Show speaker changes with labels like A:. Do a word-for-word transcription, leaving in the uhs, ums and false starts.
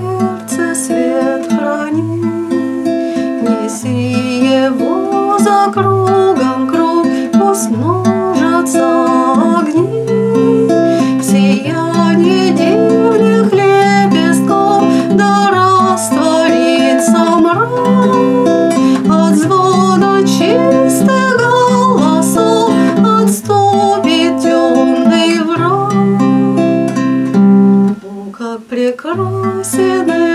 A: сердце свет храни. Неси его за кругом круг, пусть множатся огни. Сияние дивных лепестков, да растворится мрак. От звона чистых голосов отступит темный враг. О, как прекрасен